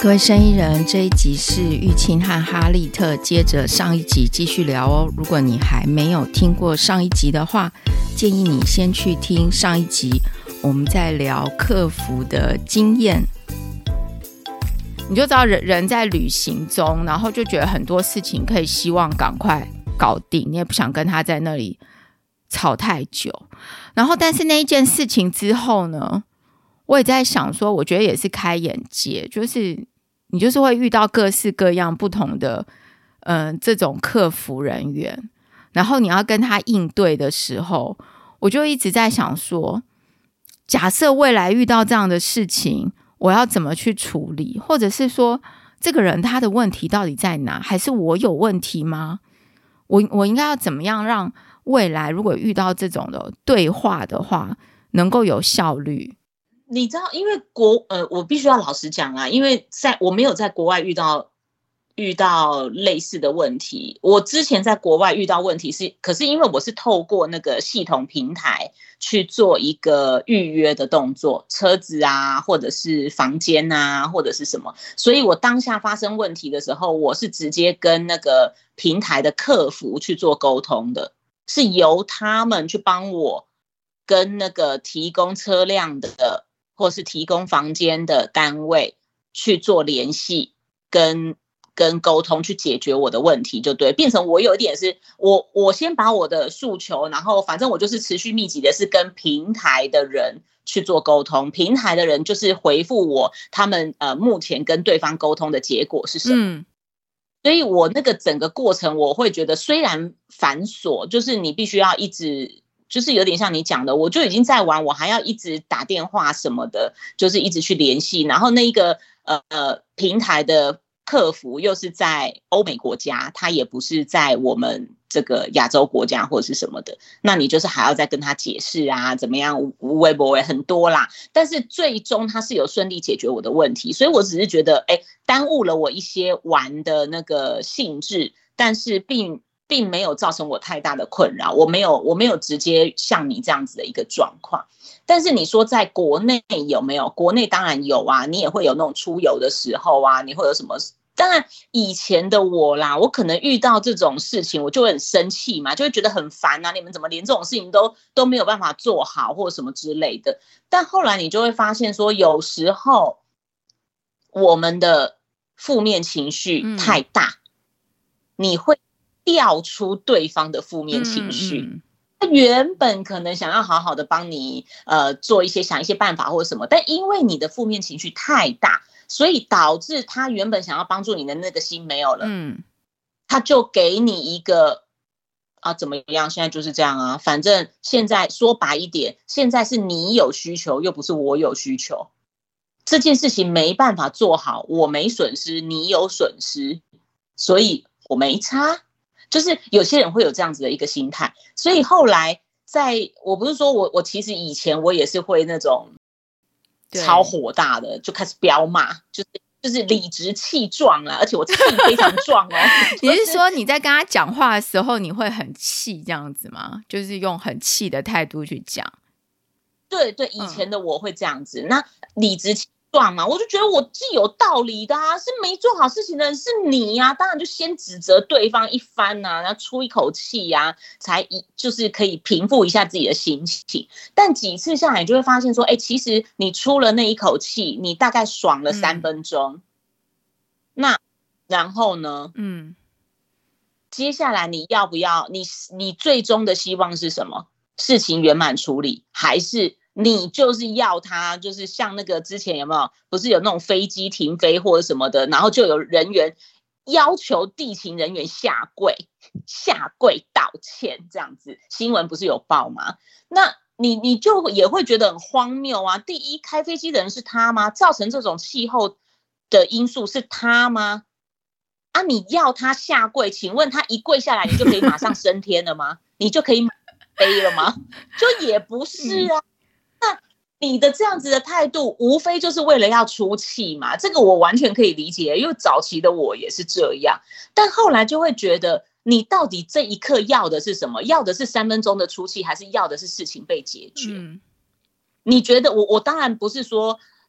各位生意人，这一集是玉清和哈利特接着上一集继续聊哦。如果你还没有听过上一集的话，建议你先去听上一集，我们在聊客服的经验。你就知道人在旅行中，然后就觉得很多事情可以希望赶快搞定，你也不想跟他在那里吵太久。然后但是那一件事情之后呢，我也在想说，我觉得也是开眼界，就是你就是会遇到各式各样不同的这种客服人员，然后你要跟他应对的时候，我就一直在想说，假设未来遇到这样的事情，我要怎么去处理，或者是说这个人他的问题到底在哪，还是我有问题吗？我应该要怎么样让未来如果遇到这种的对话的话能够有效率？ 你知道，因为我必须要老实讲啊，因为我没有在国外遇到类似的问题。我之前在国外遇到问题可是因为我是透过那个系统平台去做一个预约的动作，车子啊，或者是房间啊，或者是什么，所以我当下发生问题的时候，我是直接跟那个平台的客服去做沟通的，是由他们去帮我跟那个提供车辆的或是提供房间的单位去做联系跟沟通，去解决我的问题，就对，变成我有一点是我先把我的诉求，然后反正我就是持续密集的是跟平台的人去做沟通，平台的人就是回复我他们目前跟对方沟通的结果是什么。所以我那个整个过程我会觉得虽然繁琐，就是你必须要一直，就是有点像你讲的，我就已经在玩，我还要一直打电话什么的，就是一直去联系，然后那一个平台的客服又是在欧美国家，他也不是在我们这个亚洲国家或者是什么的，那你就是还要再跟他解释啊，怎么样，微博很多啦，但是最终他是有顺利解决我的问题，所以我只是觉得耽误了我一些玩的那个兴致，但是并没有造成我太大的困扰，我没有直接像你这样子的一个状况。但是你说在国内有没有？国内当然有啊，你也会有那种出游的时候啊，你会有什么？当然以前的我啦，我可能遇到这种事情我就会很生气嘛，就会觉得很烦啊，你们怎么连这种事情都没有办法做好或者什么之类的。但后来你就会发现说，有时候我们的负面情绪太大，你会调出对方的负面情绪。他原本可能想要好好的帮你做想一些办法或者什么，但因为你的负面情绪太大，所以导致他原本想要帮助你的那个心没有了。他就给你一个怎么样，现在就是这样啊，反正现在说白一点，现在是你有需求又不是我有需求，这件事情没办法做好，我没损失你有损失，所以我没差。就是有些人会有这样子的一个心态，所以后来我不是说我其实以前我也是会那种超火大的，就开始飙骂，就是理直气壮啦，而且我气非常壮哦。 你是说你在跟他讲话的时候你会很气这样子吗？就是用很气的态度去讲？ 对对，以前的我会这样子。那理直气壮嘛，我就觉得我既有道理的啊，是没做好事情的人是你啊，当然就先指责对方一番啊，然后出一口气啊，就是可以平复一下自己的心情。但几次下来你就会发现说，其实你出了那一口气，你大概爽了3分钟，那然后呢？接下来你要不要你最终的希望是什么？事情圆满处理，还是你就是要他就是像那个之前有没有不是有那种飞机停飞或者什么的，然后就有人员要求地勤人员下跪道歉，这样子新闻不是有报吗？那你就也会觉得很荒谬啊。第一，开飞机的人是他吗？造成这种气候的因素是他吗？你要他下跪，请问他一跪下来你就可以马上升天了吗？你就可以飞了吗？就也不是啊。那你的这样子的态度无非就是为了要出气嘛，这个我完全可以理解，因为早期的我也是这样。但后来就会觉得你到底这一刻要的是什么？要的是3分钟的出气，还是要的是事情被解决？你觉得我当然不是说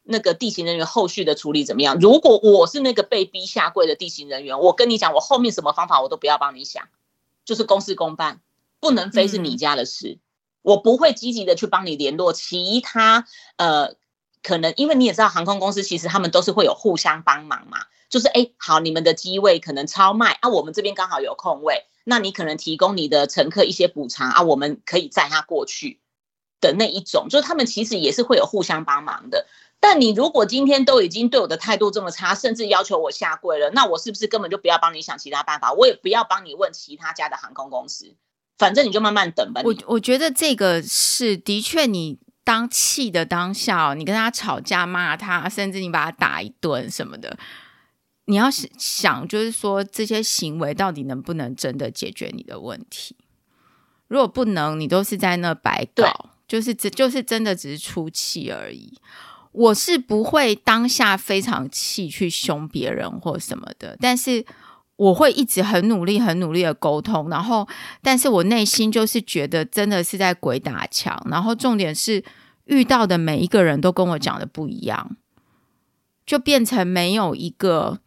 那个地勤人员后续的处理怎么样？如果我是那个被逼下柜的地勤人员，我跟你讲，我后面什么方法我都不要帮你想，就是公事公办，不能非是你家的事。我不会积极的去帮你联络其他可能因为你也知道航空公司其实他们都是会有互相帮忙嘛，就是好，你们的机位可能超卖啊，我们这边刚好有空位，那你可能提供你的乘客一些补偿啊，我们可以载他过去的那一种，就是他们其实也是会有互相帮忙的。但你如果今天都已经对我的态度这么差，甚至要求我下柜了，那我是不是根本就不要帮你想其他办法，我也不要帮你问其他家的航空公司，反正你就慢慢等吧。 我觉得这个是的确，你当气的当下你跟他吵架骂他，甚至你把他打一顿什么的，你要想就是说这些行为到底能不能真的解决你的问题。如果不能，你都是在那白搞，就是真的只是出气而已。我是不会当下非常气去凶别人或什么的，但是我会一直很努力的沟通，然后但是我内心就是觉得真的是在鬼打墙，然后重点是遇到的每一个人都跟我讲的不一样，就变成没有一个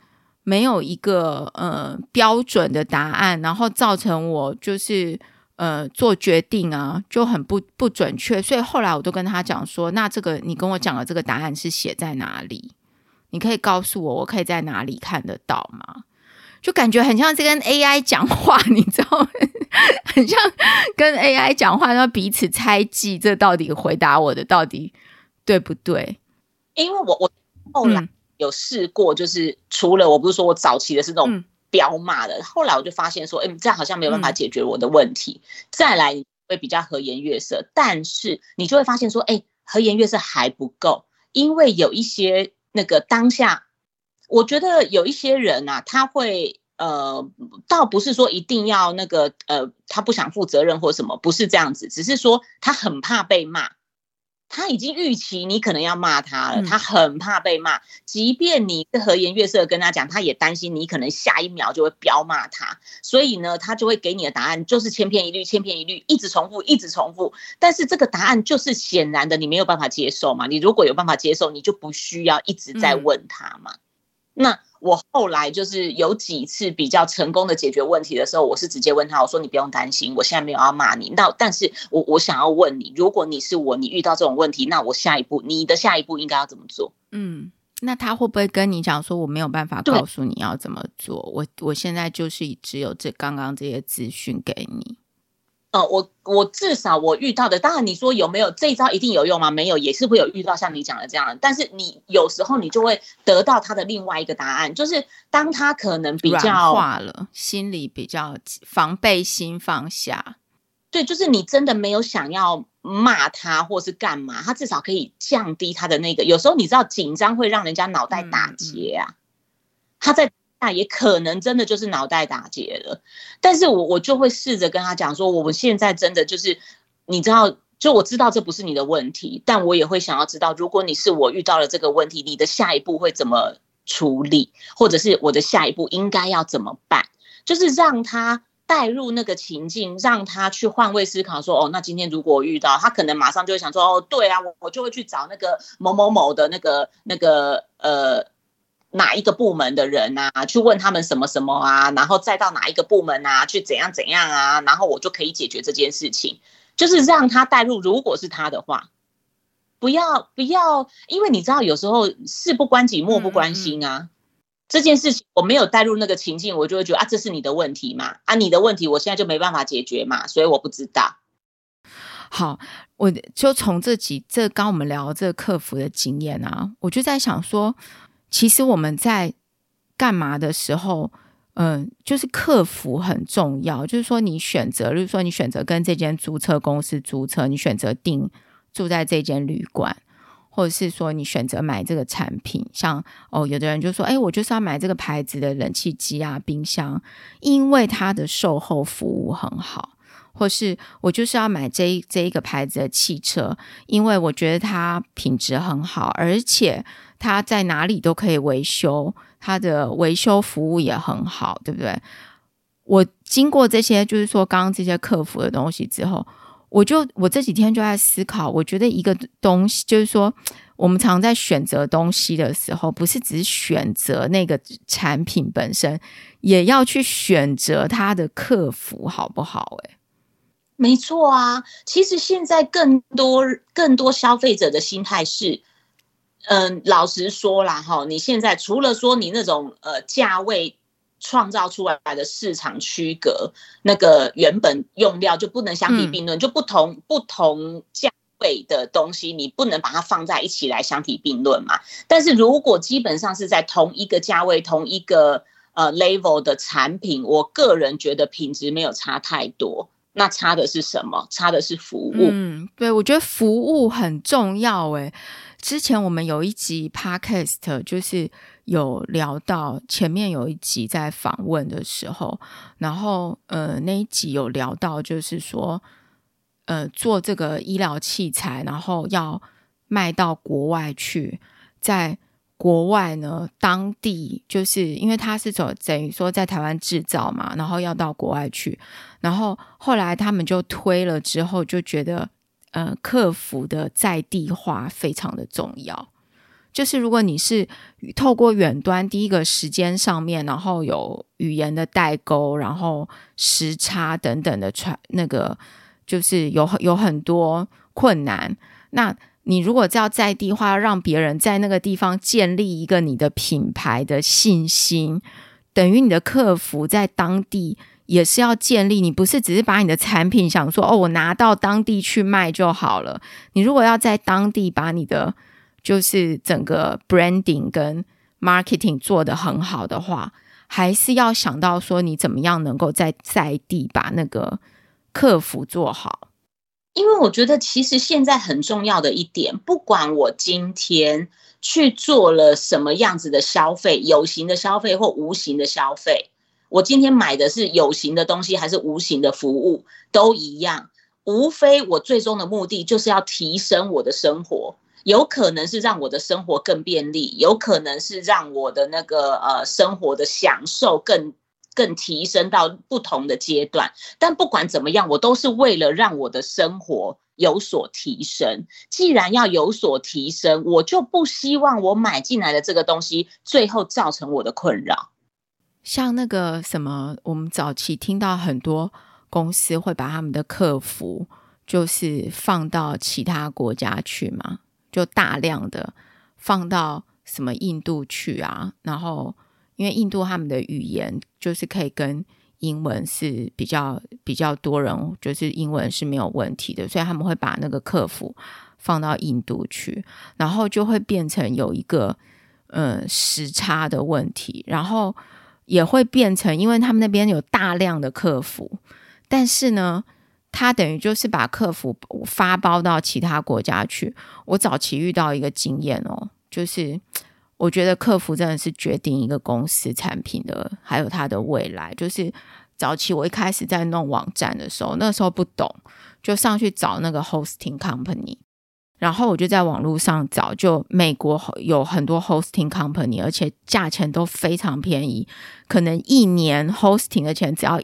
标准的答案，然后造成我就是做决定啊就很不准确。所以后来我都跟他讲说，那这个你跟我讲的这个答案是写在哪里，你可以告诉我，我可以在哪里看得到吗？就感觉很像是跟 AI 讲话，你知道吗？很像跟 AI 讲话，然后彼此猜忌这到底回答我的到底对不对。 因为我后来有试过，就是除了我不是说我早期的是那种彪骂的，后来我就发现说这样好像没有办法解决我的问题，再来会比较和颜悦色，但是你就会发现说和颜悦色还不够，因为有一些那个当下我觉得有一些人啊，他会倒不是说一定要那个他不想负责任或什么，不是这样子，只是说他很怕被骂，他已经预期你可能要骂他了，他很怕被骂，即便你和颜悦色跟他讲，他也担心你可能下一秒就会飙骂他，所以呢他就会给你的答案就是千篇一律，一直重复，但是这个答案就是显然的你没有办法接受嘛，你如果有办法接受，你就不需要一直在问他嘛。那我后来就是有几次比较成功的解决问题的时候，我是直接问他，我说你不用担心，我现在没有要骂你，但是我想要问你，如果你是我，你遇到这种问题，那你的下一步应该要怎么做？ 那他会不会跟你讲说我没有办法告诉你要怎么做，我现在就是只有刚刚这些资讯给你。 我至少我遇到的，当然你说有没有这一招一定有用吗？没有，也是会有遇到像你讲的这样的，但是你有时候你就会得到他的另外一个答案，就是当他可能比较软化了，心里比较防备心放下， 对，就是你真的没有想要骂他或是干嘛，他至少可以降低他的那个，有时候你知道紧张会让人家脑袋打结啊，他在那也可能真的就是脑袋打结了，但是我就会试着跟他讲说，我们现在真的就是你知道，就我知道这不是你的问题，但我也会想要知道，如果你是我遇到了这个问题，你的下一步会怎么处理，或者是我的下一步应该要怎么办，就是让他带入那个情境，让他去换位思考说，那今天如果我遇到，他可能马上就会想说，对啊，我就会去找那个某某某的那个哪一个部门的人啊，去问他们什么什么啊，然后再到哪一个部门啊，去怎样怎样啊，然后我就可以解决这件事情，就是让他带入，如果是他的话，不要，因为你知道有时候事不关己莫不关心啊，这件事情我没有带入那个情境，我就会觉得这是你的问题嘛，你的问题我现在就没办法解决嘛，所以我不知道。 好，我就从这刚我们聊这个客服的经验啊，我就在想说，其实我们在干嘛的时候就是客服很重要，就是说你选择，例如说你选择跟这间租车公司租车，你选择住在这间旅馆，或者是说你选择买这个产品，像有的人就说我就是要买这个牌子的冷气机啊冰箱，因为它的售后服务很好，或是我就是要买这一个牌子的汽车，因为我觉得它品质很好，而且它在哪里都可以维修，它的维修服务也很好，对不对？我经过这些就是说刚刚这些客服的东西之后，我这几天就在思考，我觉得一个东西就是说我们常在选择东西的时候，不是只是选择那个产品本身，也要去选择它的客服好不好？ 没错啊，其实现在更多消费者的心态是，老实说啦哈，你现在除了说你那种价位创造出来的市场区隔，那个原本用料就不能相提并论，就不同价位的东西，你不能把它放在一起来相提并论嘛。但是如果基本上是在同一个价位、同一个level 的产品，我个人觉得品质没有差太多。那差的是什么？差的是服务。 对，我觉得服务很重要耶。之前我们有一集 podcast 就是有聊到，前面有一集在访问的时候，然后那一集有聊到就是说做这个医疗器材，然后要卖到国外去，在国外呢，当地就是因为它是等于说在台湾制造嘛，然后要到国外去，然后后来他们就推了之后，就觉得客服的在地化非常的重要。就是如果你是透过远端，第一个时间上面，然后有语言的代沟，然后时差等等的那个就是有很多困难。那你如果要在地化，让别人在那个地方建立一个你的品牌的信心，等于你的客服在当地也是要建立，你不是只是把你的产品想说我拿到当地去卖就好了。你如果要在当地把你的就是整个 branding 跟 marketing 做得很好的话，还是要想到说你怎么样能够在地把那个客服做好。 因为我觉得其实现在很重要的一点，不管我今天去做了什么样子的消费，有形的消费或无形的消费，我今天买的是有形的东西还是无形的服务都一样，无非我最终的目的就是要提升我的生活，有可能是让我的生活更便利，有可能是让我的那个生活的享受更提升到不同的阶段。但不管怎么样，我都是为了让我的生活有所提升。既然要有所提升，我就不希望我买进来的这个东西最后造成我的困扰。 像那个什么，我们早期听到很多公司会把他们的客服就是放到其他国家去嘛，就大量的放到什么印度去啊，然后因为印度他们的语言就是可以跟英文是比较多人，就是英文是没有问题的，所以他们会把那个客服放到印度去，然后就会变成有一个时差的问题，然后也会变成因为他们那边有大量的客服，但是呢他等于就是把客服发包到其他国家去。我早期遇到一个经验就是我觉得客服真的是决定一个公司产品的还有它的未来。就是早期我一开始在弄网站的时候，那时候不懂，就上去找那个 hosting company， 然后我就在网络上找，就美国有很多 hosting company， 而且价钱都非常便宜，可能一年 hosting 的钱只要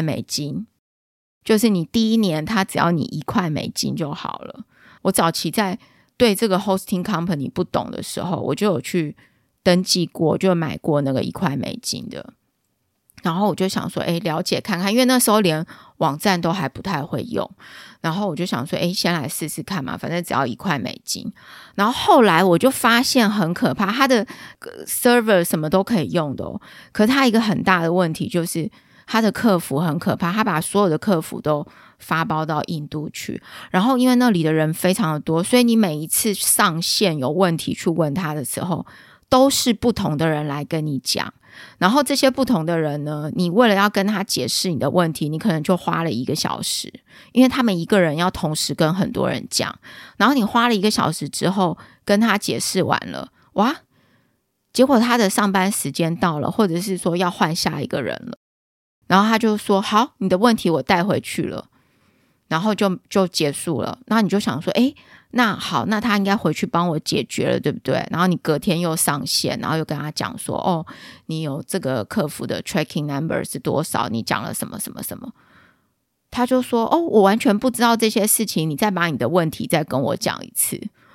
$1，就是你第一年他只要你$1就好了。我早期在对这个 hosting company 不懂的时候，我就有去登记过，就买过那个$1的，然后我就想说了解看看，因为那时候连网站都还不太会用，然后我就想说先来试试看嘛，反正只要$1。然后后来我就发现很可怕，它的 server 什么都可以用的可是它一个很大的问题就是他的客服很可怕，他把所有的客服都发包到印度去，然后因为那里的人非常的多，所以你每一次上线有问题去问他的时候，都是不同的人来跟你讲，然后这些不同的人呢，你为了要跟他解释你的问题，你可能就花了1个小时，因为他们一个人要同时跟很多人讲，然后你花了1个小时之后跟他解释完了，哇，结果他的上班时间到了，或者是说要换下一个人了，然后他就说好，你的问题我带回去了，然后就结束了。那你就想说那好，那他应该回去帮我解决了，对不对？然后你隔天又上线，然后又跟他讲说你有这个客服的 tracking number 是多少，你讲了什么什么什么，他就说我完全不知道这些事情，你再把你的问题再跟我讲一次。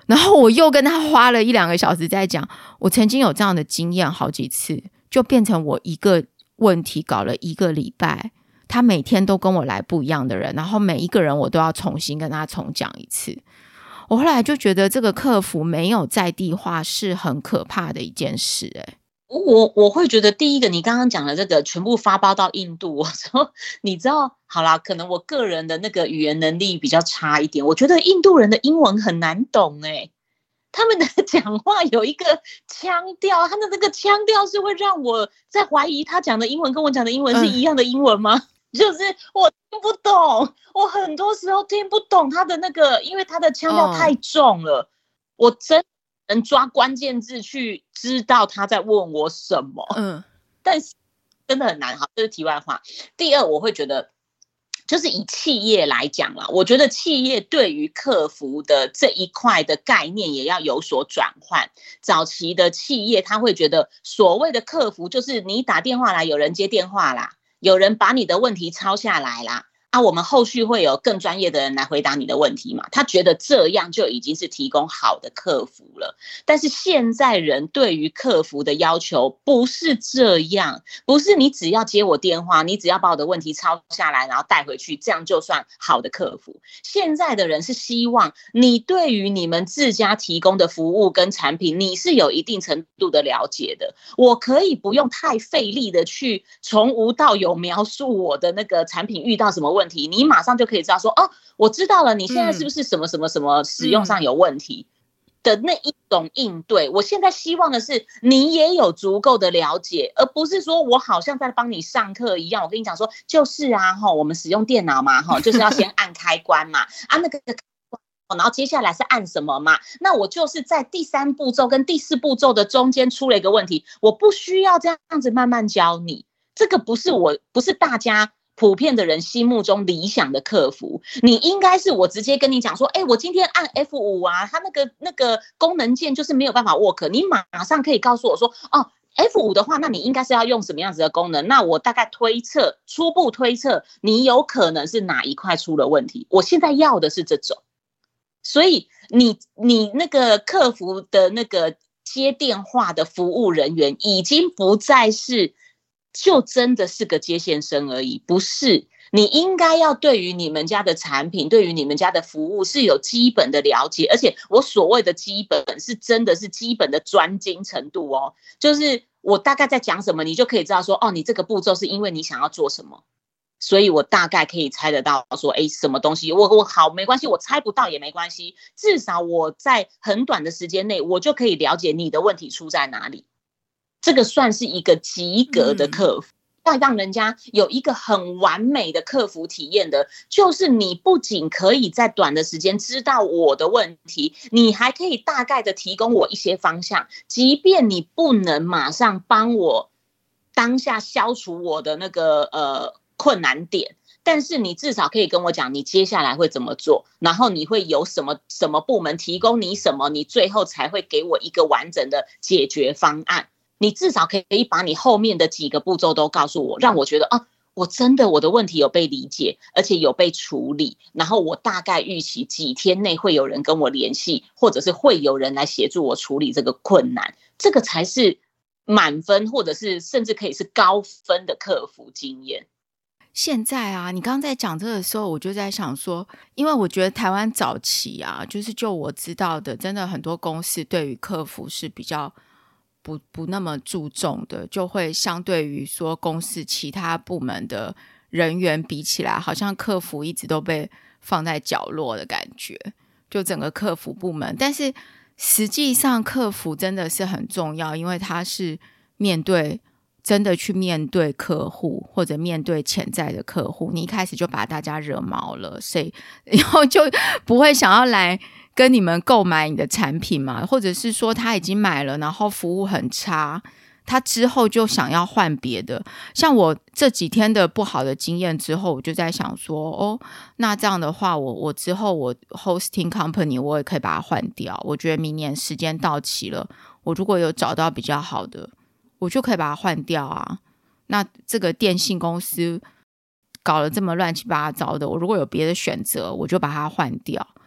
然后我又跟他花了1-2个小时在讲，我曾经有这样的经验好几次，就变成我一个问题搞了1个礼拜，他每天都跟我来不一样的人，然后每一个人我都要重新跟他重讲一次。我后来就觉得这个客服没有在地化是很可怕的一件事。 我会觉得第一个你刚刚讲的这个全部发包到印度，我说你知道好啦，可能我个人的那个语言能力比较差一点，我觉得印度人的英文很难懂他们的讲话有一个腔调，他的那个腔调是会让我在怀疑他讲的英文跟我讲的英文是一样的英文吗？就是我听不懂，我很多时候听不懂他的那个，因为他的腔调太重了，我真能抓关键字去知道他在问我什么。但是真的很难。好，这是题外话。第二，我会觉得就是以企业来讲啦，我觉得企业对于客服的这一块的概念也要有所转换。早期的企业他会觉得所谓的客服就是你打电话来有人接电话啦，有人把你的问题抄下来啦，我们后续会有更专业的人来回答你的问题嘛？他觉得这样就已经是提供好的客服了。但是现在人对于客服的要求不是这样，不是你只要接我电话，你只要把我的问题抄下来然后带回去，这样就算好的客服。现在的人是希望你对于你们自家提供的服务跟产品你是有一定程度的了解的，我可以不用太费力的去从无到有描述我的那个产品遇到什么问题，你马上就可以知道说我知道了，你现在是不是什么什么什么使用上有问题的那一种应对。我现在希望的是你也有足够的了解，而不是说我好像在帮你上课一样，我跟你讲说就是我们使用电脑嘛就是要先按开关嘛那个然后接下来是按什么嘛，那我就是在第3步骤跟第4步骤的中间出了一个问题，我不需要这样子慢慢教你。这个不是大家普遍的人心目中理想的客服。你应该是我直接跟你讲说我今天按 F5 它那个功能键就是没有办法 work， 你马上可以告诉我说F5 的话，那你应该是要用什么样子的功能，那我大概初步推测你有可能是哪一块出了问题，我现在要的是这种。所以你那个客服的那个接电话的服务人员已经不再是就真的是个接线生而已，不是。你应该要对于你们家的产品，对于你们家的服务是有基本的了解，而且我所谓的基本是真的是基本的专精程度就是我大概在讲什么你就可以知道说你这个步骤是因为你想要做什么，所以我大概可以猜得到说什么东西我好没关系，我猜不到也没关系，至少我在很短的时间内我就可以了解你的问题出在哪里。这个算是一个及格的客服。要让人家有一个很完美的客服体验的，就是你不仅可以在短的时间知道我的问题，你还可以大概的提供我一些方向，即便你不能马上帮我当下消除我的那个困难点，但是你至少可以跟我讲你接下来会怎么做，然后你会有什么部门提供你什么，你最后才会给我一个完整的解决方案。你至少可以把你后面的几个步骤都告诉我，让我觉得我真的我的问题有被理解，而且有被处理，然后我大概预期几天内会有人跟我联系，或者是会有人来协助我处理这个困难，这个才是满分，或者是甚至可以是高分的客服经验。 现在你刚刚在讲这个的时候，我就在想说，因为我觉得台湾早期就是就我知道的，真的很多公司对于客服是比较不那么注重的，就会相对于说公司其他部门的人员比起来，好像客服一直都被放在角落的感觉，就整个客服部门。但是实际上客服真的是很重要，因为他是真的去面对客户或者面对潜在的客户，你一开始就把大家惹毛了，然后就不会想要来跟你们购买你的产品嘛，或者是说他已经买了然后服务很差，他之后就想要换别的。像我这几天的不好的经验之后，我就在想说那这样的话我之后我 hosting company 我也可以把它换掉，我觉得明年时间到期了，我如果有找到比较好的我就可以把它换掉那这个电信公司搞了这么乱七八糟的，我如果有别的选择我就把它换掉。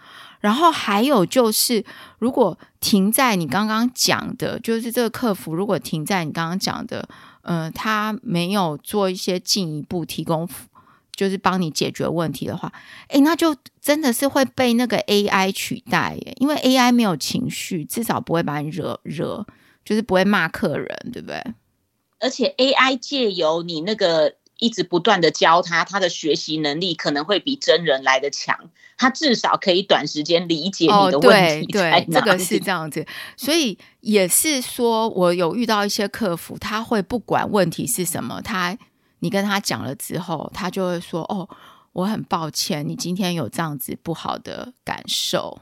然后还有就是，如果停在你刚刚讲的，就是这个客服如果停在你刚刚讲的，他没有做一些进一步提供，就是帮你解决问题的话，那就真的是会被那个 AI 取代耶，因为 AI 没有情绪，至少不会把你惹，就是不会骂客人，对不对？ 而且 AI 借由你那个一直不断的教他，他的学习能力可能会比真人来的强，他至少可以短时间理解你的问题在哪里。 对，这个是这样子。所以也是说，我有遇到一些客服，他会不管问题是什么，你跟他讲了之后，他就会说，我很抱歉你今天有这样子不好的感受。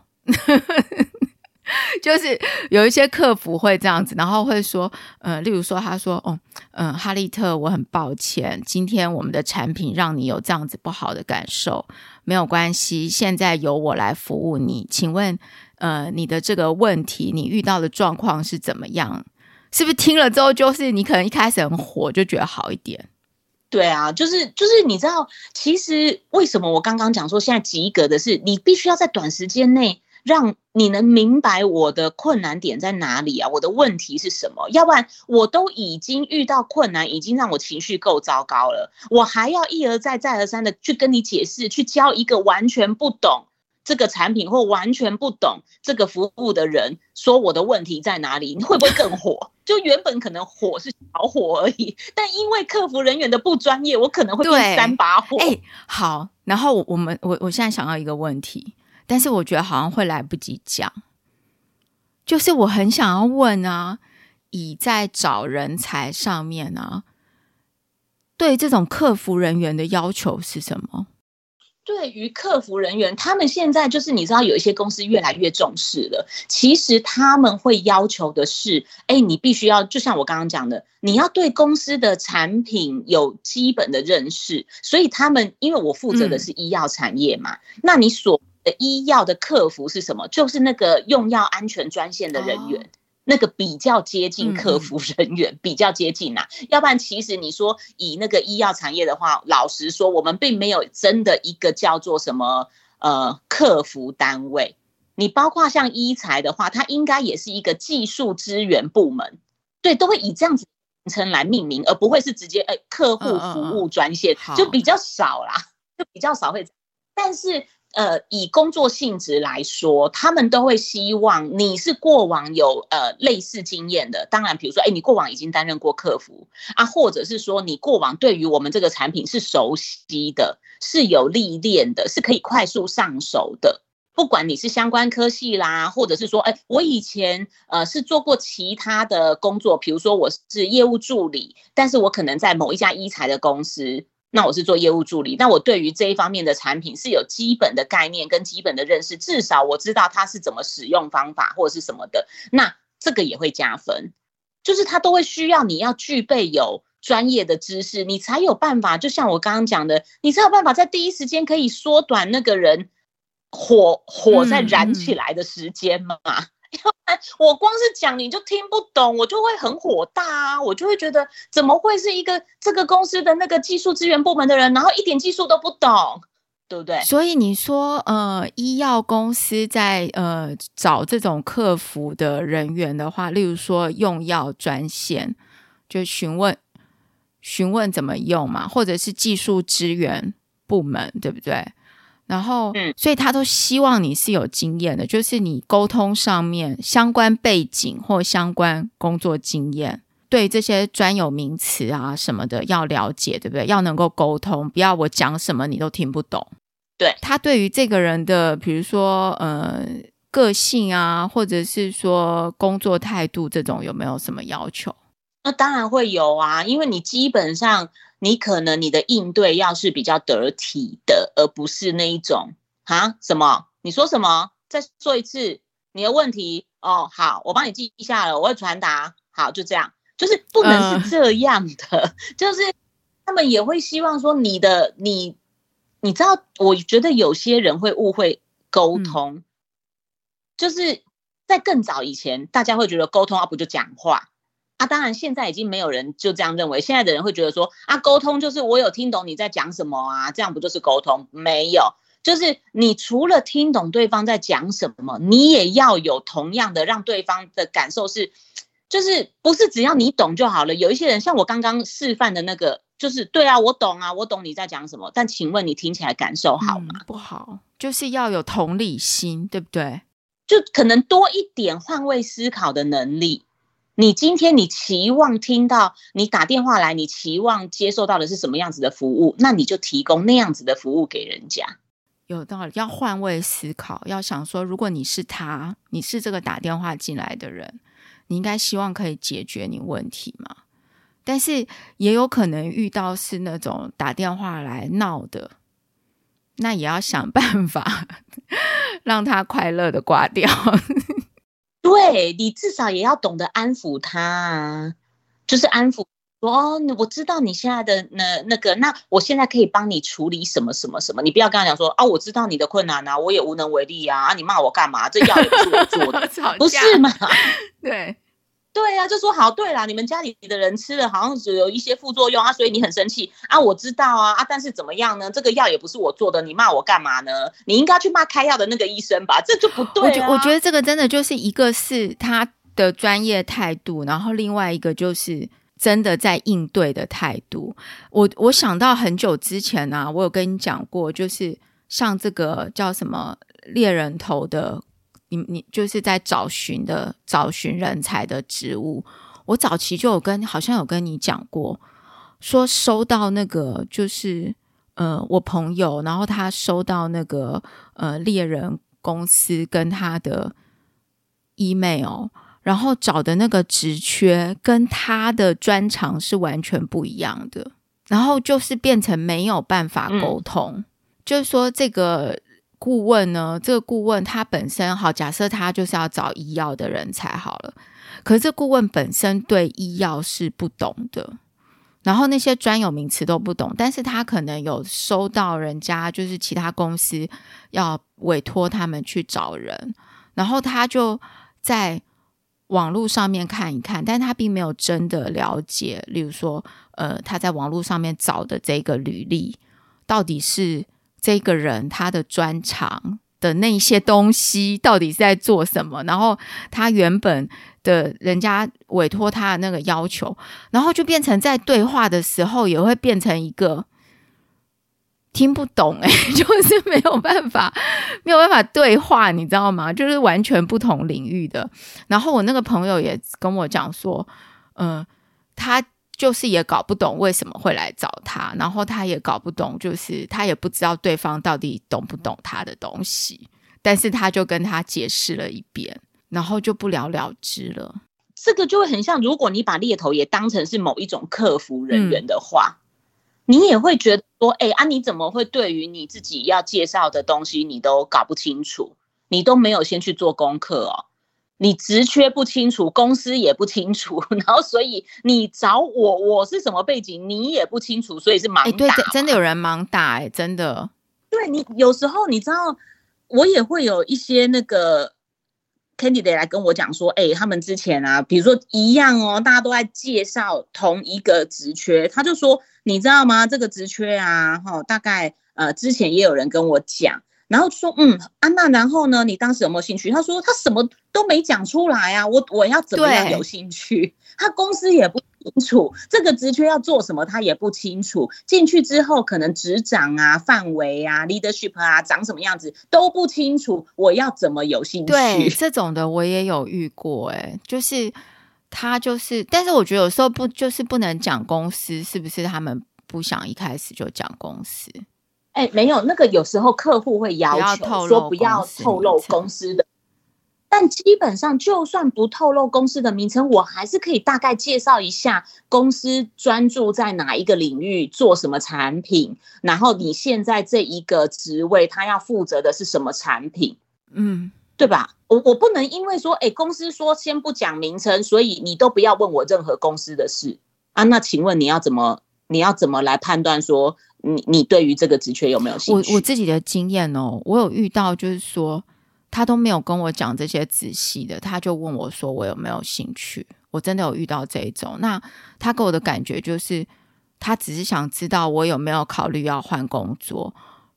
就是有一些客服会这样子，然后会说例如说他说哈利特，我很抱歉今天我们的产品让你有这样子不好的感受，没有关系，现在由我来服务你，请问你的这个问题你遇到的状况是怎么样？是不是听了之后就是你可能一开始很火就觉得好一点？ 对啊，就是你知道其实为什么我刚刚讲说现在及格的是你必须要在短时间内让你能明白我的困难点在哪里啊，我的问题是什么，要不然我都已经遇到困难，已经让我情绪够糟糕了，我还要一而再再而三的去跟你解释，去教一个完全不懂这个产品或完全不懂这个服务的人说我的问题在哪里，你会不会更火？就原本可能火是小火而已，但因为客服人员的不专业，我可能会变3把火。 好，然后我现在想到一个问题，但是我觉得好像会来不及讲，就是我很想要问啊，以在找人才上面啊，对这种客服人员的要求是什么？ 对于客服人员，他们现在就是你知道有一些公司越来越重视了，其实他们会要求的是你必须要就像我刚刚讲的，你要对公司的产品有基本的认识，所以他们因为我负责的是医药产业嘛，那你所的医药的客服是什么？就是那个用药安全专线的人员，那个比较接近客服人员，比较接近啊。要不然其实你说以那个医药产业的话，老实说我们并没有真的一个叫做什么客服单位，你包括像医材的话，它应该也是一个技术支援部门，对，都会以这样子名称来命名，而不会是直接客户服务专线，就比较少啦，就比较少会。但是以工作性质来说，他们都会希望你是过往有类似经验的，当然比如说你过往已经担任过客服啊，或者是说你过往对于我们这个产品是熟悉的，是有历练的，是可以快速上手的，不管你是相关科系啦，或者是说我以前是做过其他的工作，比如说我是业务助理，但是我可能在某一家医材的公司，那我是做业务助理，那我对于这一方面的产品是有基本的概念跟基本的认识，至少我知道它是怎么使用方法或者是什么的，那这个也会加分，就是它都会需要你要具备有专业的知识，你才有办法，就像我刚刚讲的，你才有办法在第一时间可以缩短那个人火在燃起来的时间嘛。要不然我光是讲你就听不懂，我就会很火大啊！我就会觉得怎么会是一个这个公司的那个技术资源部门的人，然后一点技术都不懂，对不对？ 所以你说医药公司在找这种客服的人员的话，例如说用药专线，就询问怎么用嘛，或者是技术支援部门，对不对？然后所以他都希望你是有经验的，就是你沟通上面相关背景或相关工作经验，对这些专有名词啊什么的要了解，对不对？要能够沟通，不要我讲什么你都听不懂。 对， 他对于这个人的比如说个性啊，或者是说工作态度这种有没有什么要求？ 那当然会有啊，因为你基本上你可能你的应对要是比较得体的，而不是那一种什么你说什么再说一次你的问题好，我帮你记下了，我会传达，好，就这样，就是不能是这样的，就是他们也会希望说你知道，我觉得有些人会误会沟通，就是在更早以前大家会觉得沟通不就讲话当然现在已经没有人就这样认为，现在的人会觉得说沟通就是我有听懂你在讲什么这样不就是沟通？没有， 就是你除了听懂对方在讲什么，你也要有同样的让对方的感受是，就是不是只要你懂就好了。有一些人像我刚刚示范的那个，就是对啊，我懂啊，我懂你在讲什么，但请问你听起来感受好吗？ 不好，就是要有同理心，对不对？ 就可能多一点换位思考的能力。你今天你期望听到，你打电话来，你期望接受到的是什么样子的服务，那你就提供那样子的服务给人家。 有道理，要换位思考，要想说，如果你是他，你是这个打电话进来的人，你应该希望可以解决你问题嘛？但是也有可能遇到是那种打电话来闹的，那也要想办法让他快乐的挂掉。 对，你至少也要懂得安抚他啊，就是安抚说哦，我知道你现在的那个，那我现在可以帮你处理什么什么什么。你不要跟他讲说啊，我知道你的困难啊，我也无能为力啊，你骂我干嘛？这药也不是我做的，不是吗？ 对啊，就说好，对啦，你们家里的人吃了好像只有一些副作用啊，所以你很生气啊，我知道啊，但是怎么样呢？这个药也不是我做的，你骂我干嘛呢？你应该去骂开药的那个医生吧，这就不对啊。 我觉得这个真的就是一个是他的专业态度，然后另外一个就是真的在应对的态度。我想到很久之前啊，我有跟你讲过，就是像这个叫什么猎人头的，你就是在找寻人才的职务。我早期就好像有跟你讲过，说收到那个就是我朋友，然后他收到那个猎人公司跟他的 email， 然后找的那个职缺跟他的专长是完全不一样的，然后就是变成没有办法沟通。就是说这个顾问呢，这个顾问他本身好，假设他就是要找医药的人才好了，可是这顾问本身对医药是不懂的，然后那些专有名词都不懂，但是他可能有收到人家就是其他公司要委托他们去找人，然后他就在网络上面看一看，但他并没有真的了解，例如说他在网络上面找的这个履历到底是这个人他的专长的那些东西到底是在做什么，然后他原本的人家委托他的那个要求，然后就变成在对话的时候也会变成一个听不懂就是没有办法对话，你知道吗？就是完全不同领域的。然后我那个朋友也跟我讲说他就是也搞不懂为什么会来找他，然后他也搞不懂，就是他也不知道对方到底懂不懂他的东西，但是他就跟他解释了一遍，然后就不了了之了。 这个就会很像，如果你把猎头也当成是某一种客服人员的话，你也会觉得说你怎么会对于你自己要介绍的东西你都搞不清楚，你都没有先去做功课哦，你职缺不清楚，公司也不清楚，然后所以你找我是什么背景你也不清楚，所以是盲打。 对，真的有人盲打真的。 对，你有时候你知道，我也会有一些那个 candidate 来跟我讲说，他们之前啊，比如说一样哦，大家都在介绍同一个职缺，他就说你知道吗？这个职缺啊，大概之前也有人跟我讲。然后说那然后呢？你当时有没有兴趣？他说他什么都没讲出来啊，我要怎么样有兴趣？他公司也不清楚，这个职缺要做什么他也不清楚。进去之后可能职掌啊、范围啊、leadership 啊长什么样子都不清楚，我要怎么有兴趣？ 对，这种的我也有遇过就是他就是，但是我觉得有时候不能讲公司，是不是他们不想一开始就讲公司？ 没有，那个有时候客户会要求说不要透露公司的，但基本上就算不透露公司的名称，我还是可以大概介绍一下公司专注在哪一个领域做什么产品，然后你现在这一个职位他要负责的是什么产品，对吧？我不能因为说公司说先不讲名称，所以你都不要问我任何公司的事啊。那请问你要怎么来判断说你对于这个职缺有没有兴趣？ 我自己的经验我有遇到就是说他都没有跟我讲这些仔细的，他就问我说我有没有兴趣。我真的有遇到这一种，那他给我的感觉就是他只是想知道我有没有考虑要换工作，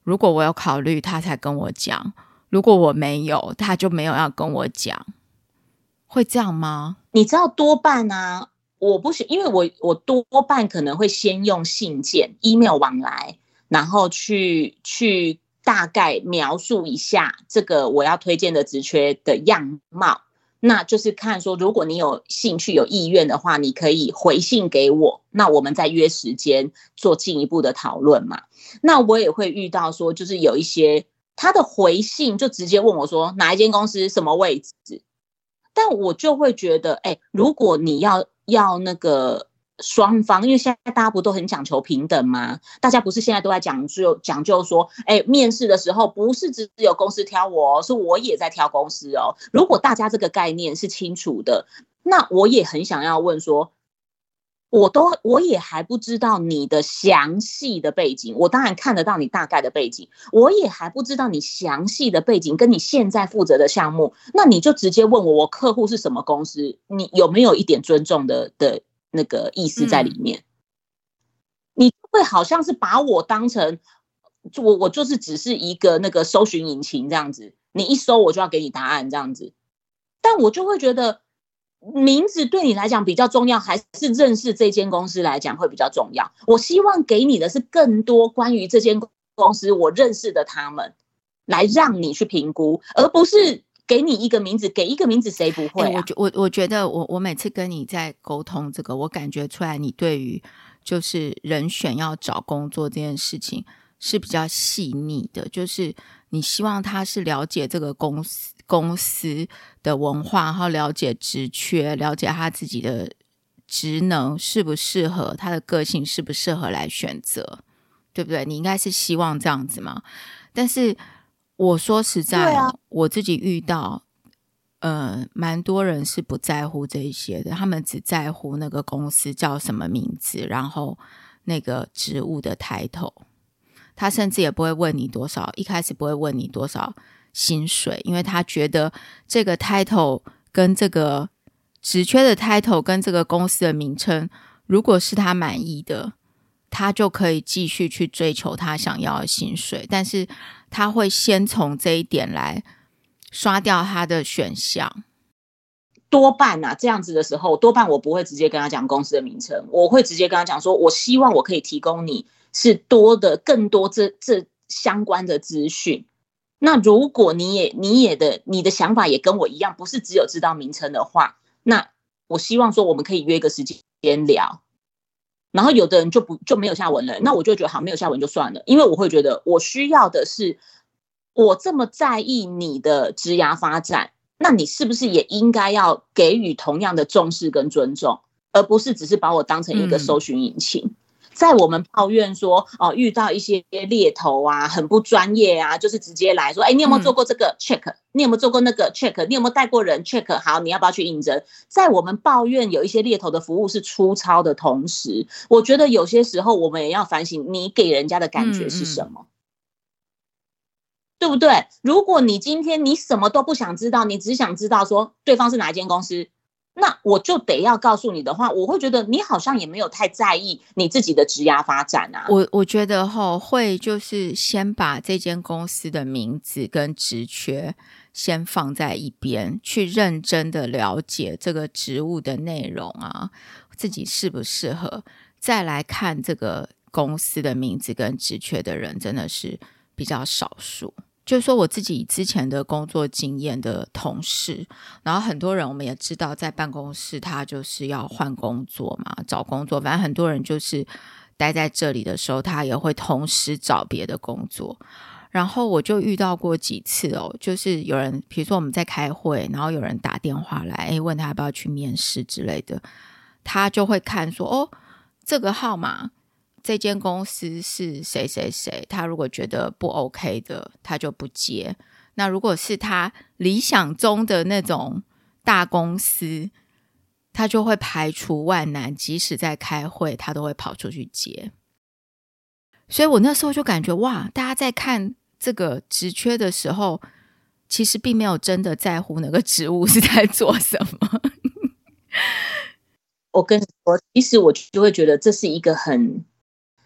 如果我有考虑他才跟我讲，如果我没有他就没有要跟我讲，会这样吗？ 你知道多半啊，我不行，因为我多半可能会先用信件 email 往来，然后去大概描述一下这个我要推荐的职缺的样貌，那就是看说如果你有兴趣有意愿的话，你可以回信给我，那我们再约时间做进一步的讨论嘛。那我也会遇到说就是有一些他的回信就直接问我说哪一间公司什么位置，但我就会觉得如果你要那个双方，因为现在大家不都很讲求平等吗？大家不是现在都在讲究说面试的时候不是只有公司挑我是我也在挑公司哦。如果大家这个概念是清楚的，那我也很想要问说，我也还不知道你的详细的背景，我当然看得到你大概的背景，我也还不知道你详细的背景跟你现在负责的项目，那你就直接问我客户是什么公司，你有没有一点尊重的那个意思在里面？你会好像是把我当成我就是只是一个那个搜寻引擎这样子，你一搜我就要给你答案这样子，但我就会觉得名字对你来讲比较重要，还是认识这间公司来讲会比较重要？我希望给你的是更多关于这间公司我认识的他们，来让你去评估，而不是给你一个名字，给一个名字谁不会啊？ 我觉得我每次跟你在沟通这个，我感觉出来你对于就是人选要找工作这件事情是比较细腻的，就是你希望他是了解这个公司的文化，然后了解职缺，了解他自己的职能适不适合，他的个性适不适合来选择，对不对？你应该是希望这样子嘛。但是我说实在我自己遇到蛮多人是不在乎这些的，他们只在乎那个公司叫什么名字，然后那个职务的title，他甚至也不会问你多少，一开始不会问你多少薪水，因为他觉得这个 title 跟这个职缺的 title 跟这个公司的名称如果是他满意的，他就可以继续去追求他想要的薪水，但是他会先从这一点来刷掉他的选项。 多半啊，这样子的时候，多半我不会直接跟他讲公司的名称，我会直接跟他讲说，我希望我可以提供你是更多这相关的资讯。那如果你的想法也跟我一样，不是只有知道名称的话，那我希望说我们可以约个时间聊。然后有的人就没有下文了，那我就觉得好，没有下文就算了，因为我会觉得我需要的是，我这么在意你的职涯发展，那你是不是也应该要给予同样的重视跟尊重，而不是只是把我当成一个搜寻引擎。在我们抱怨说遇到一些猎头啊很不专业啊，就是直接来说你有没有做过这个 check， 你有没有做过那个 check， 你有没有带过人 check， 好，你要不要去应征？在我们抱怨有一些猎头的服务是粗糙的同时，我觉得有些时候我们也要反省你给人家的感觉是什么，对不对？如果你今天你什么都不想知道，你只想知道说对方是哪一间公司，那我就得要告诉你的话，我会觉得你好像也没有太在意你自己的职涯发展啊。 我觉得会就是先把这间公司的名字跟职缺先放在一边，去认真的了解这个职务的内容啊，自己适不适合，再来看这个公司的名字跟职缺的人真的是比较少数。就是说我自己之前的工作经验的同事，然后很多人我们也知道在办公室他就是要换工作嘛，找工作，反正很多人就是待在这里的时候他也会同时找别的工作。然后我就遇到过几次就是有人比如说我们在开会，然后有人打电话来问他要不要去面试之类的，他就会看说这个号码这间公司是谁谁谁，他如果觉得不 OK 的他就不接，那如果是他理想中的那种大公司，他就会排除万难，即使在开会他都会跑出去接。所以我那时候就感觉哇，大家在看这个职缺的时候其实并没有真的在乎那个职务是在做什么。 我跟你说，其实我就会觉得这是一个很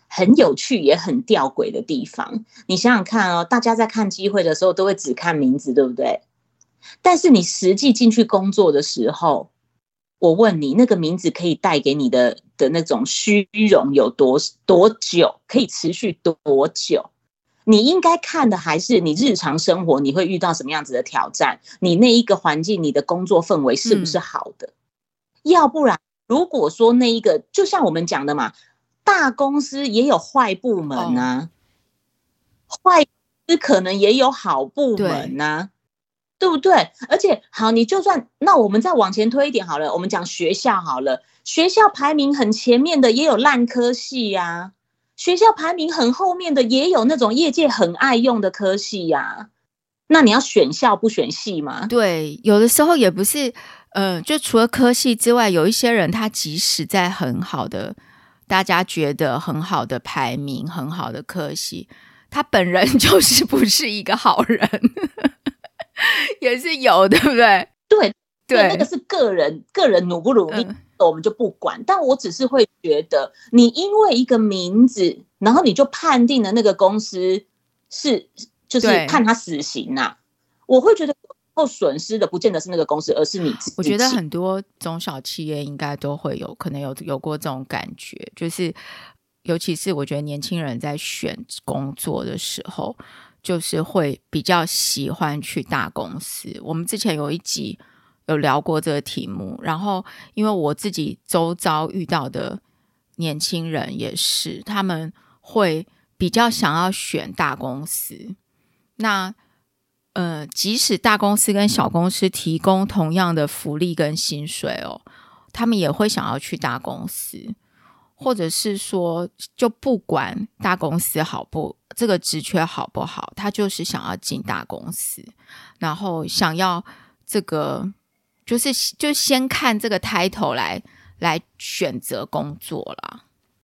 很有趣也很吊诡的地方。你想想看哦，大家在看机会的时候都会只看名字，对不对？但是你实际进去工作的时候，我问你，那个名字可以带给你的那种虚荣有多久，可以持续多久？你应该看的还是你日常生活你会遇到什么样子的挑战，你那一个环境你的工作氛围是不是好的？要不然如果说那一个就像我们讲的嘛，大公司也有坏部门啊，坏公司可能也有好部门啊， 对不对？而且好，你就算那我们再往前推一点好了，我们讲学校好了，学校排名很前面的也有烂科系啊，学校排名很后面的也有那种业界很爱用的科系啊。那你要选校不选系吗？ 对，有的时候也不是，就除了科系之外，有一些人他即使在很好的，大家觉得很好的排名、很好的科系，他本人就是不是一个好人，也是有，对不对？ 对，那个是个人努不努力，我们就不管。但我只是会觉得，你因为一个名字，然后你就判定了那个公司就是判他死刑啊，我会觉得后损失的不见得是那个公司，而是你自己。 我觉得很多中小企业应该都会有可能有过这种感觉，就是尤其是我觉得年轻人在选工作的时候，就是会比较喜欢去大公司。我们之前有一集有聊过这个题目，然后因为我自己周遭遇到的年轻人也是，他们会比较想要选大公司。那即使大公司跟小公司提供同样的福利跟薪水哦，他们也会想要去大公司，或者是说就不管大公司这个职缺好不好，他就是想要进大公司，然后想要这个就先看这个 title 来选择工作啦。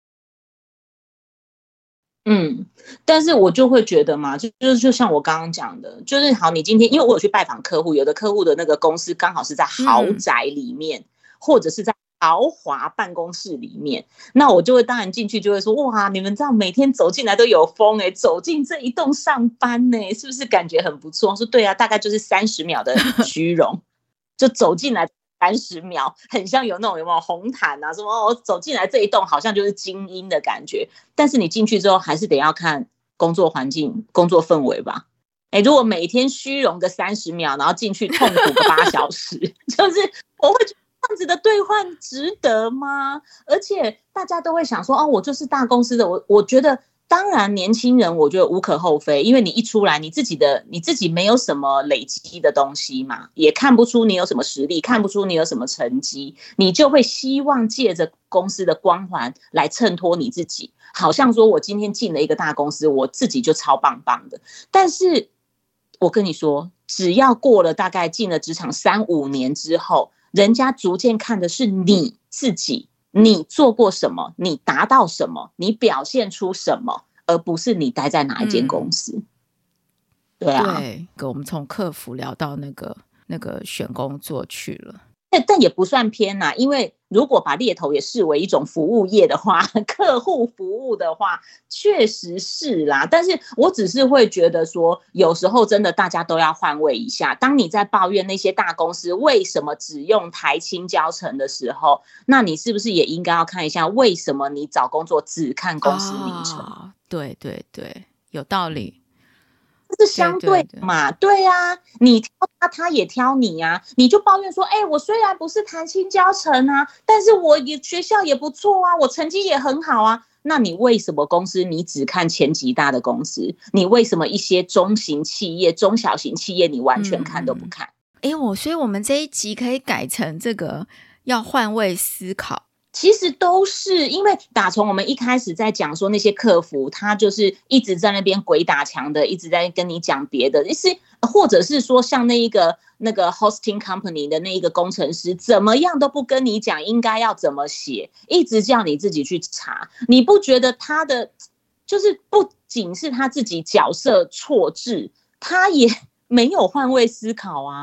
但是我就会觉得嘛，就像我刚刚讲的，就是好，你今天因为我有去拜访客户，有的客户的那个公司刚好是在豪宅里面，或者是在豪华办公室里面，那我就会当然进去就会说，哇，你们这样每天走进来都有风走进这一栋上班是不是感觉很不错？我说对啊，大概就是30秒的虚荣，就走进来30秒，很像有那种有没有红毯啊什么，我走进来这一栋好像就是精英的感觉。但是你进去之后还是得要看工作环境、工作氛围吧。如果每天虚荣个30秒，然后进去痛苦个8小时，就是我会觉得这样子的兑换值得吗？而且大家都会想说，我就是大公司的，我觉得。当然年轻人我觉得无可厚非，因为你一出来你自己没有什么累积的东西嘛，也看不出你有什么实力，看不出你有什么成绩，你就会希望借着公司的光环来衬托你自己，好像说我今天进了一个大公司，我自己就超棒棒的。但是我跟你说，只要过了大概进了职场3-5年之后，人家逐渐看的是你自己，你做过什么，你达到什么，你表现出什么，而不是你待在哪一间公司。对啊， 对，我们从客服聊到那个选工作去了。 但也不算偏啦，因为如果把猎头也视为一种服务业的话，客户服务的话，确实是啦。但是我只是会觉得说，有时候真的大家都要换位一下。当你在抱怨那些大公司为什么只用台清交成的时候，那你是不是也应该要看一下，为什么你找工作只看公司名称？ 对对对，有道理。 这是相对的嘛，对啊，你挑他，他也挑你啊，你就抱怨说，我虽然不是台清交成啊，但是我也学校也不错啊，我成绩也很好啊，那你为什么公司你只看前几大的公司？你为什么一些中型企业、中小型企业你完全看都不看？ 所以我们这一集可以改成这个要换位思考。 其实都是因为打从我们一开始在讲说那些客服他就是一直在那边鬼打墙的，一直在跟你讲别的，或者是说像那个 hosting company 的那一个工程师怎么样都不跟你讲应该要怎么写，一直叫你自己去查。你不觉得他的就是不仅是他自己角色错置，他也没有换位思考啊？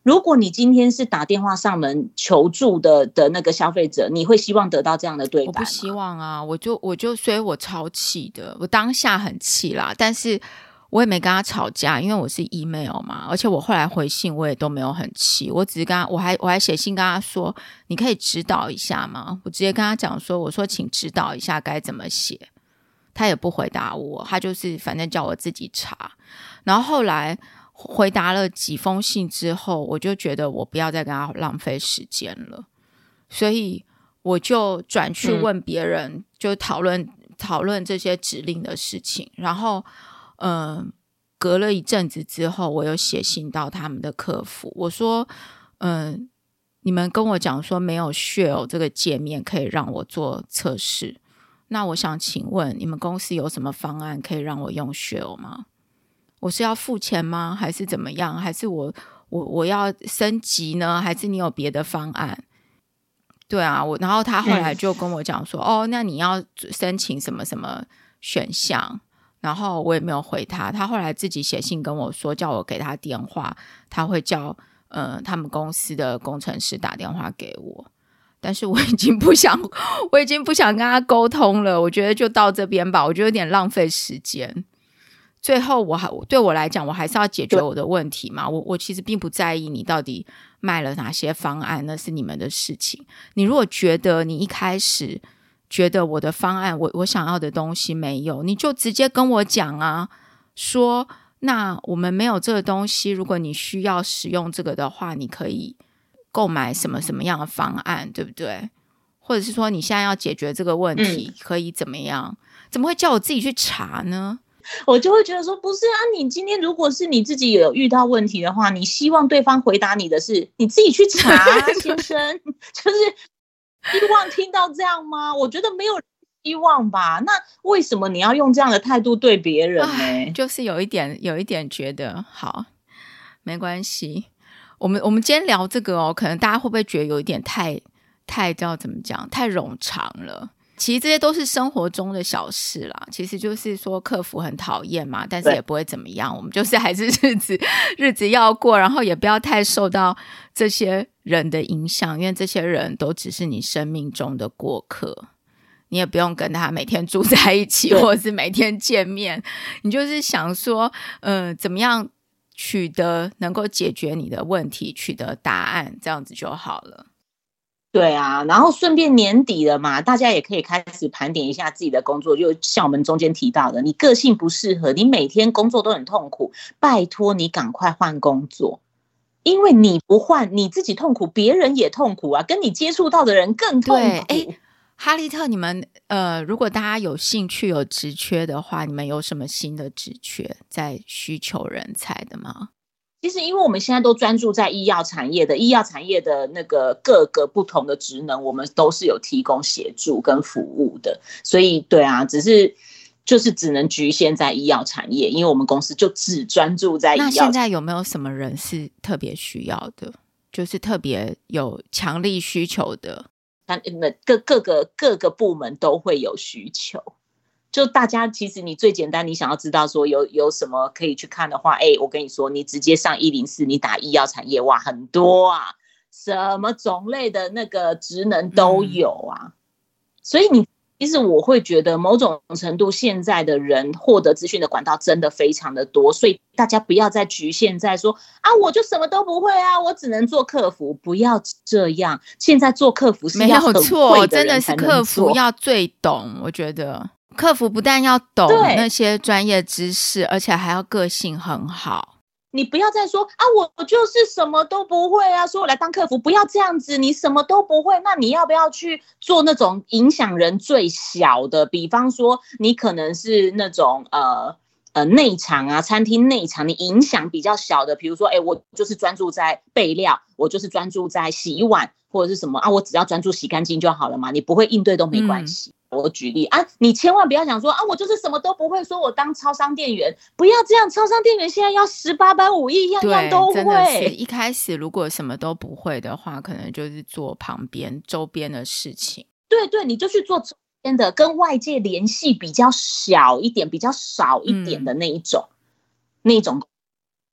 如果你今天是打电话上门求助的那个消费者，你会希望得到这样的对待吗？ 我不希望啊，所以我超气的，我当下很气啦，但是我也没跟他吵架，因为我是 email 嘛，而且我后来回信我也都没有很气，我只是跟他，我还写信跟他说，你可以指导一下吗？我直接跟他讲说，我说请指导一下该怎么写，他也不回答我，他就是反正叫我自己查。然后后来回答了几封信之后，我就觉得我不要再跟他浪费时间了，所以我就转去问别人，就讨论这些指令的事情。然后隔了一阵子之后，我有写信到他们的客服，我说你们跟我讲说没有 Share 这个界面可以让我做测试，那我想请问你们公司有什么方案可以让我用 Share 吗？我是要付钱吗？还是怎么样？还是我要升级呢？还是你有别的方案？对啊，然后他后来就跟我讲说那你要申请什么什么选项，然后我也没有回他，他后来自己写信跟我说叫我给他电话，他会叫他们公司的工程师打电话给我，但是我已经不想跟他沟通了，我觉得就到这边吧，我觉得有点浪费时间。最后对我来讲我还是要解决我的问题嘛，我其实并不在意你到底卖了哪些方案，那是你们的事情。你如果觉得你一开始觉得我的方案我想要的东西没有，你就直接跟我讲啊，说那我们没有这个东西，如果你需要使用这个的话，你可以购买什么什么样的方案，对不对？或者是说你现在要解决这个问题可以怎么样，怎么会叫我自己去查呢？ 我就会觉得说不是啊，你今天如果是你自己有遇到问题的话，你希望对方回答你的是你自己去查啊先生，就是希望听到这样吗？我觉得没有希望吧，那为什么你要用这样的态度对别人呢？ 就是有一点觉得好没关系，我们今天聊这个可能大家会不会觉得有一点太叫怎么讲，太冗长了。其实这些都是生活中的小事啦，其实就是说客服很讨厌嘛，但是也不会怎么样，我们就是还是日子要过，然后也不要太受到这些人的影响，因为这些人都只是你生命中的过客，你也不用跟他每天住在一起或者是每天见面，你就是想说怎么样能够解决你的问题，取得答案，这样子就好了。 对啊，然后顺便年底了嘛，大家也可以开始盘点一下自己的工作，就像我们中间提到的，你个性不适合，你每天工作都很痛苦，拜托你赶快换工作，因为你不换你自己痛苦，别人也痛苦啊，跟你接触到的人更痛苦。 对，哈利特，你们如果大家有兴趣有职缺的话，你们有什么新的职缺在需求人才的吗？ 其实因为我们现在都专注在医药产业的那个各个不同的职能，我们都是有提供协助跟服务的，所以对啊，就是只能局限在医药产业，因为我们公司就只专注在医药产业。 那现在有没有什么人是特别需要的，就是特别有强力需求的？ 各个部门都会有需求，就大家其实你最简单，你想要知道说有什么可以去看的话，我跟你说，你直接上104，你打医药产业，哇，很多啊，什么种类的那个职能都有啊。所以其实我会觉得某种程度现在的人获得资讯的管道真的非常的多，所以大家不要再局限在说啊，我就什么都不会啊，我只能做客服，不要这样。现在做客服是要很会的人才能做， 没有错，真的是客服要最懂，我觉得客服不但要懂那些专业知识，而且还要个性很好。 你不要再说啊，我就是什么都不会啊，说我来当客服，不要这样子，你什么都不会，那你要不要去做那种影响人最小的？比方说，你可能是那种内场啊，餐厅内场，你影响比较小的，比如说，我就是专注在备料，我就是专注在洗碗或者是什么啊，我只要专注洗干净就好了嘛，你不会应对都没关系。我举例啊，你千万不要想说啊，我就是什么都不会，说我当超商店员，不要这样，超商店员现在要18般武艺，样样都会。 真的是一开始如果什么都不会的话，可能就是做旁边周边的事情。 对，你就去做周边的，跟外界联系比较小一点、比较少一点的那一种。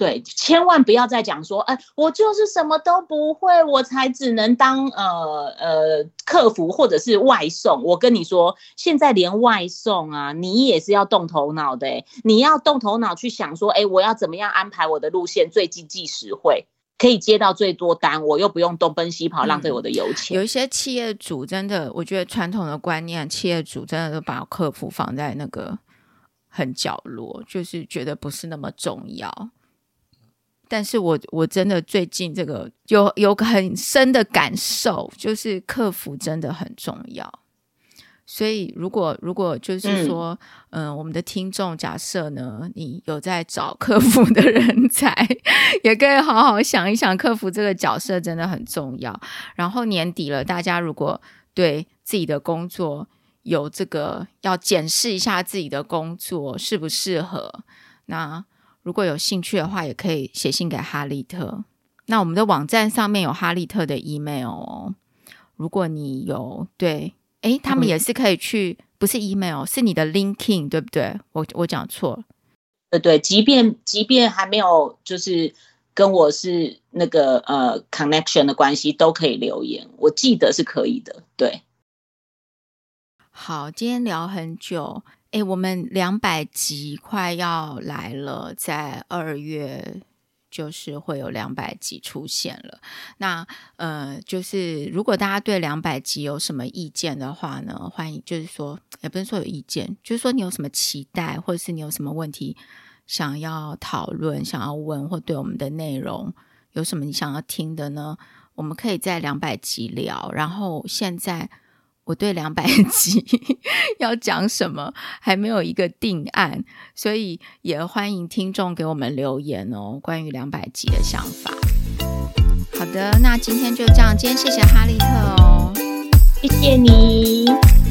对，千万不要再讲说，我就是什么都不会，我才只能当客服或者是外送。我跟你说，现在连外送啊，你也是要动头脑的你要动头脑去想说，我要怎么样安排我的路线最经济实惠，可以接到最多单，我又不用东奔西跑浪费我的油钱。 有一些企业主真的，我觉得传统的观念，企业主真的都把客服放在那个很角落，就是觉得不是那么重要。但是我真的最近这个有个很深的感受，就是客服真的很重要。所以如果就是说我们的听众假设呢，你有在找客服的人才，也可以好好想一想，客服这个角色真的很重要。然后年底了，大家如果对自己的工作有这个要检视一下自己的工作适不适合，那如果有兴趣的话，也可以写信给哈利特。那我们的网站上面有哈利特的 email 哦。如果你有他们也是可以去，不是 email， 是你的 LinkedIn， 对不对？我讲错了。 对，即便还没有就是跟我是那个connection 的关系，都可以留言。我记得是可以的，对。 好，今天聊很久。我们200集快要来了，在2月就是会有200集出现了。那就是如果大家对200集有什么意见的话呢，欢迎，就是说也不是说有意见，就是说你有什么期待，或者是你有什么问题想要讨论，想要问，或对我们的内容有什么你想要听的呢，我们可以在200集聊。然后现在我对200集要讲什么还没有一个定案，所以也欢迎听众给我们留言哦，关于200集的想法。好的，那今天就这样，今天谢谢哈利特哦， 谢谢你。